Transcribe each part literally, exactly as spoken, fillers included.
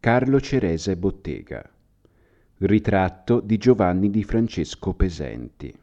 Carlo Ceresa e Bottega. Ritratto di Giovanni di Francesco Pesenti.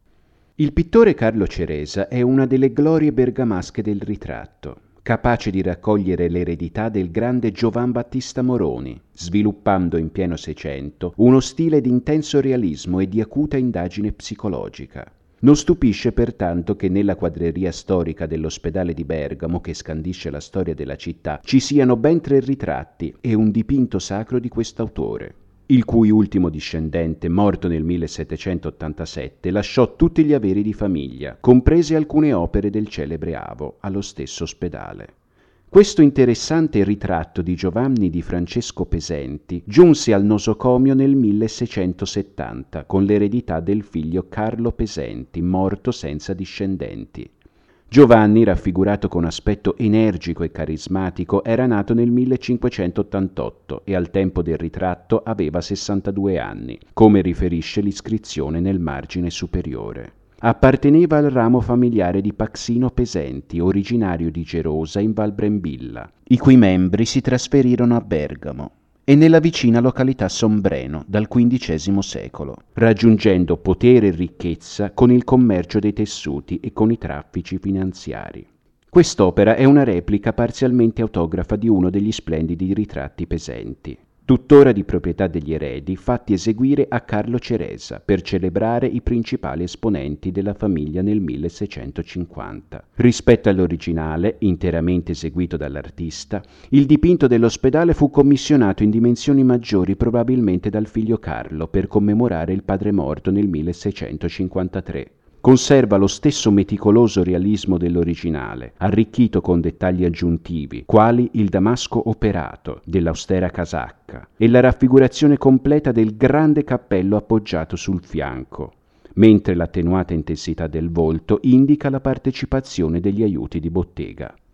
Il pittore Carlo Ceresa è una delle glorie bergamasche del ritratto, capace di raccogliere l'eredità del grande Giovan Battista Moroni, sviluppando in pieno Seicento uno stile di intenso realismo e di acuta indagine psicologica. Non stupisce pertanto che nella quadreria storica dell'ospedale di Bergamo, che scandisce la storia della città, ci siano ben tre ritratti e un dipinto sacro di quest'autore, il cui ultimo discendente, morto nel millesettecentottantasette, lasciò tutti gli averi di famiglia, comprese alcune opere del celebre avo, allo stesso ospedale. Questo interessante ritratto di Giovanni di Francesco Pesenti giunse al nosocomio nel milleseicentosettanta con l'eredità del figlio Carlo Pesenti, morto senza discendenti. Giovanni, raffigurato con aspetto energico e carismatico, era nato nel millecinquecentottantotto e al tempo del ritratto aveva sessantadue anni, come riferisce l'iscrizione nel margine superiore. Apparteneva al ramo familiare di Paxino Pesenti, originario di Gerosa in Val Brembilla, i cui membri si trasferirono a Bergamo e nella vicina località Sombreno dal quindicesimo secolo, raggiungendo potere e ricchezza con il commercio dei tessuti e con i traffici finanziari. Quest'opera è una replica parzialmente autografa di uno degli splendidi ritratti Pesenti, tuttora di proprietà degli eredi, fatti eseguire a Carlo Ceresa per celebrare i principali esponenti della famiglia nel milleseicentocinquanta. Rispetto all'originale, interamente eseguito dall'artista, il dipinto dell'ospedale fu commissionato in dimensioni maggiori probabilmente dal figlio Carlo per commemorare il padre morto nel milleseicentocinquantatré. Conserva lo stesso meticoloso realismo dell'originale, arricchito con dettagli aggiuntivi, quali il damasco operato dell'austera casacca e la raffigurazione completa del grande cappello appoggiato sul fianco, mentre l'attenuata intensità del volto indica la partecipazione degli aiuti di Bottega.